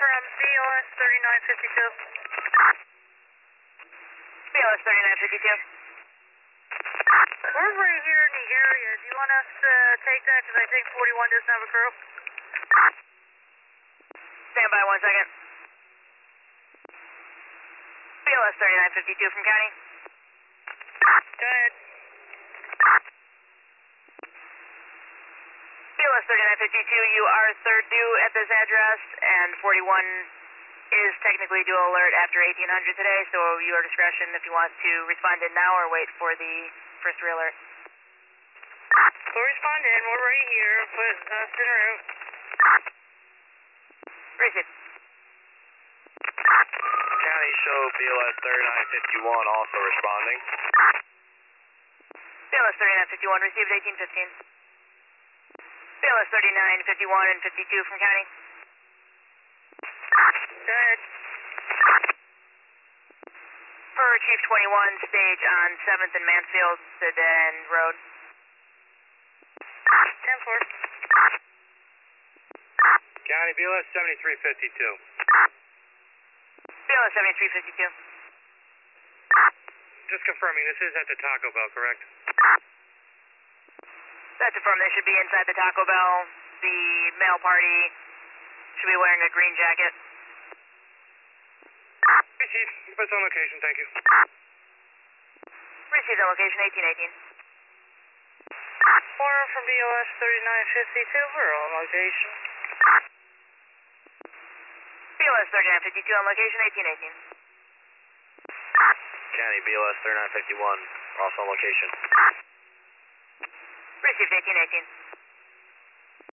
from BOS 3952. BOS 3952. We're right here in the area. Do you want us to take that? Because I think 41 doesn't have a crew. Stand by 1 second. BOS 3952 from county. Go ahead. BOS 3952, you are third due at this address, and 41 is technically due alert after 1800 today, so your discretion if you want to respond in now or wait for the first re-alert. We'll respond in. We're right here. Put us en route. Receive. County show BLS 3951 also responding. BLS 3951 received 1815. BLS 3951 and 52 from county. Go ahead. For Chief 21, stage on 7th and Mansfield, the dead end road. 10-4. County BLS 7352. BLS 7352. Just confirming, this is at the Taco Bell, correct? That's affirmed. They should be inside the Taco Bell. The male party should be wearing a green jacket. Receive. Keep us on location, thank you. Received on location 1818. Order from BOS 3952. We're on location. BLS 3952 on location 1818. County BLS 3951, also on location. Received 1818.